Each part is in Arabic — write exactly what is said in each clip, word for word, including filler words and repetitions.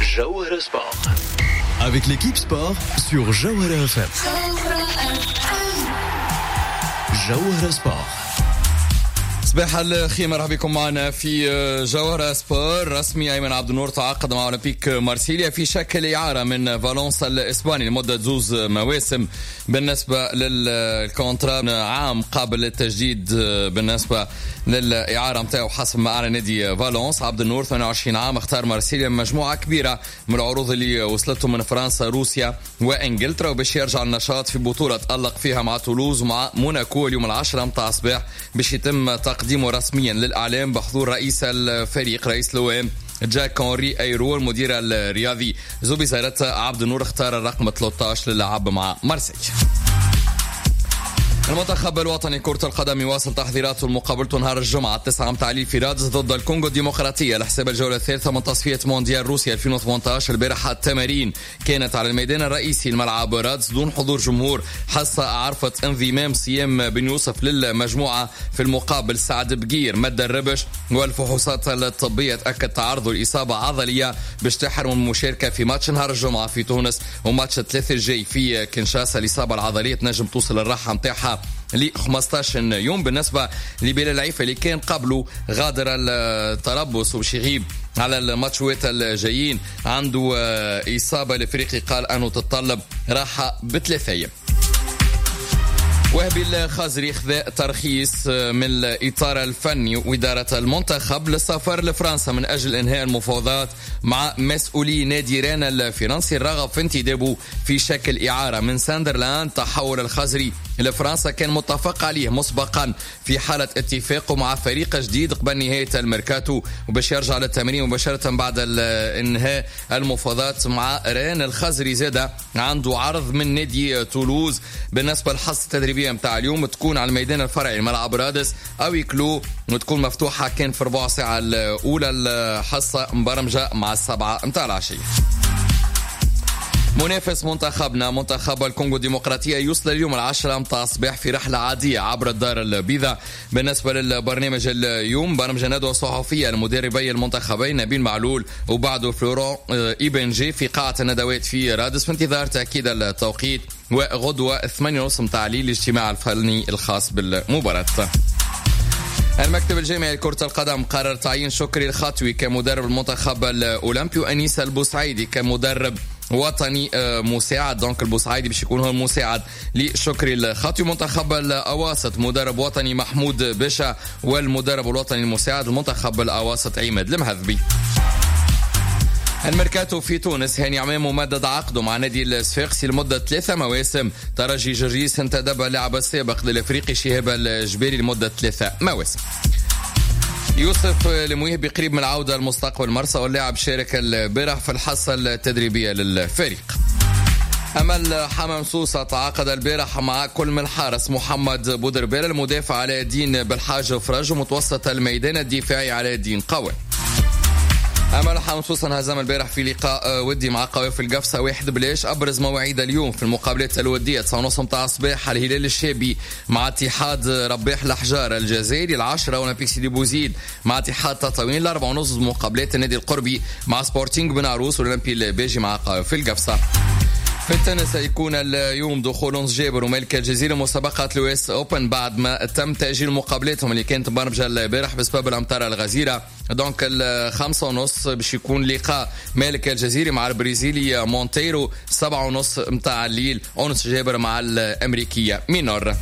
Jawahara Sport. Avec l'équipe sport sur Jawahara F M. Jawahara Sport. صباح الخير، مرحبا بكم معنا في جوهرة سبور. رسمي أيمن عبد النور تعاقد مع أولمبيك مارسيليا في شكل إعارة من فالنسيا الإسباني لمدة زوز مواسم. بالنسبة للكونترا عام قابل للتجديد بالنسبة للإعارة متاعه حسب ما أعلن نادي فالنسيا. عبد النور ثمانية وعشرين عام، اختار مارسيليا مجموعة كبيرة من العروض اللي وصلته من فرنسا روسيا وإنجلترا، وباش يرجع النشاط في بطولة تألق فيها مع تولوز ومع موناكو اليوم العاشرة متاع صباح، باش يتم تقديمه رسميا للإعلام بحضور رئيس الفريق رئيس لوام جاك هنري أيرو. المدير الرياضي زوبي زارت عبد النور اختار الرقم ثلاثة عشر للعب مع مارسيليا. المنتخب الوطني كرة القدم يواصل تحضيراته لمقابلته نهار الجمعة التاسعة متاع ليل في رادس ضد الكونغو الديمقراطية لحساب الجولة الثالثة من تصفية مونديال روسيا ألفين وثمانية عشر. البارحة التمارين كانت على الميدان الرئيسي الملعب رادس دون حضور جمهور. حصة عرفت انضمام صيام بن يوسف للمجموعة في المقابل سعد بقير مد الربش، والفحوصات الطبية تأكد تعرضه لإصابة عضلية باش تحرم المشاركة في ماتش نهار الجمعة في تونس وماتش الثلاثة الجاي في كينشاسا. الإصابة العضلية تنجم توصل الراحة متاعها ل خمسة عشر يوم. بالنسبة لبلال العيفة اللي كان قبله غادر التربص وباش يغيب على الماتشوات الجايين، عنده إصابة لفريقي قال أنه تتطلب راحة بثلاثة أيام. وهبي الخزري خذ ترخيص من الإطار الفني وإدارة المنتخب للسفر لفرنسا من أجل إنهاء المفاوضات مع مسؤولي نادي رينا الفرنسي الرغب في انتدابه في شكل إعارة من ساندرلاند. تحول الخزري لفرنسا كان متفق عليه مسبقا في حالة اتفاقه مع فريق جديد قبل نهاية الميركاتو وباش يرجع للتمرين مباشرة بعد انهاء المفاوضات مع رين. الخزري زاد عنده عرض من نادي تولوز. بالنسبة للحصة التدريبية متاع اليوم تكون على الميدان الفرعي ملعب رادس أو يكلو وتكون مفتوحة كان في ربع ساعة الأولى. الحصة مبرمجة مع السبعة متاع العشية. منافس منتخبنا منتخب الكونغو الديمقراطية يوصل اليوم العاشرة متاع الصباح في رحلة عادية عبر الدار البيضاء. بالنسبة للبرنامج اليوم برنامج ندوة صحفية لمدربي المنتخبين نبيل معلول وبعده فلورون إيبنجي في قاعة الندوات في رادس في انتظار تأكيد التوقيت. وغدوة ثمانية ونصف متاع الليل الاجتماع الفني الخاص بالمباراة. المكتب الجامعي لكرة القدم قرر تعيين شكري الخطوي كمدرب المنتخب الأولمبي وأنيس البوسعيدي كمدرب وطني مساعد. دونك البوسعيدي باش يكون هو المساعد لشكري الخطوي. منتخب الأواسط مدرب وطني محمود باشا والمدرب الوطني المساعد المنتخب الأواسط عماد المهذبي. الميركاتو في تونس هاني عمام ممدد عقده مع نادي الصفاقسي لمدة ثلاثة مواسم. ترجي جرجيس انتدب اللاعب السابق للافريقي شهاب الجبيري لمدة ثلاثة مواسم. يوسف المويهبي قريب من العودة المستقبل مرسى واللاعب شارك البارح في الحصة التدريبية للفريق. أمل حمام سوسة تعاقد البارح مع كل من الحارس محمد بودربيل المدافع علاء الدين بالحاج فرج ومتوسط الميدان الدفاعي علاء الدين قوي. أمل حمام سوسة انهزم البارح في لقاء ودي مع قوافل القفصة واحد بلاش. أبرز مواعيد اليوم في المقابلات الودية تسعة ونص متاع الصباح الهلال الشابي مع اتحاد رباح الأحجار الجزائري. العاشرة أولمبيك سيدي بوزيد مع اتحاد تطاوين. الأربعة ونص مقابلات النادي القربي مع سبورتينغ بناروس والأولمبي الباجي مع قوافل القفصة. في التنس سيكون اليوم دخول أنس جابر وملك الجزيرة مسابقة اليو اس اوبن بعد ما تم تأجيل مقابلاتهم اللي كانت مبرمجة البارح بسبب الأمطار الغزيرة. دونك الخمسة ونص باش يكون لقاء مالك الجزيري مع البرازيلي مونتيرو. سبعة ونص متاع الليل أنس جابر مع الأمريكية مينور.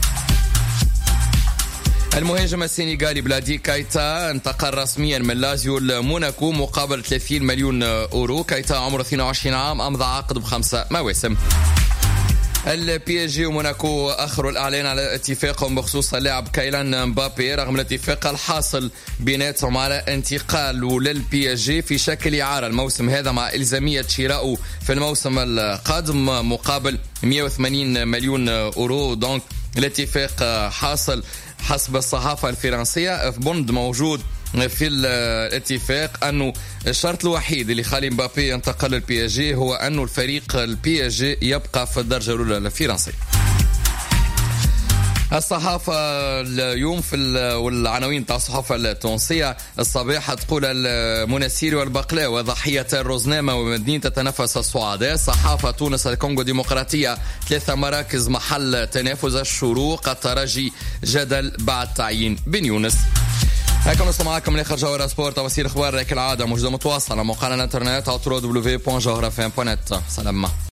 المهاجم السنغالي بلادي كايتا انتقل رسميا من لازيو لموناكو مقابل ثلاثين مليون أورو. كايتا عمره اثنين وعشرين عام أمضى عقد بخمسة مواسم. البي اس جي وموناكو اخروا الاعلان على اتفاقهم بخصوص اللاعب كايلان مبابي رغم الاتفاق الحاصل بيناتهم على انتقاله للبي اس جي في شكل اعاره الموسم هذا مع الزاميه شرائه في الموسم القادم مقابل مئة وثمانين مليون اورو. دونك الاتفاق حاصل حسب الصحافه الفرنسيه. في بوند موجود في الاتفاق أنه الشرط الوحيد اللي خالي مبابي ينتقل للبي اس جي هو أنه الفريق البي اس جي يبقى في الدرجة الأولى الفرنسية. الصحافة اليوم في والعناوين تاع الصحافة التونسية الصباح تقول المنسير والبقلاء وضحية الرزنامة ومدينة تتنفس الصعداء. صحافة تونس الكونغو ديمقراطية ثلاثة مراكز محل تنافس الشروق. الترجي جدل بعد تعيين بن يونس. هكا نوصل معكم لاخر جوهرة سبورت وسيل اخبار كالعادة موجودة متواصلة على موقعنا الانترنت على دبليو دبليو دبليو دوت جوهرة اف ام دوت نت. سلام.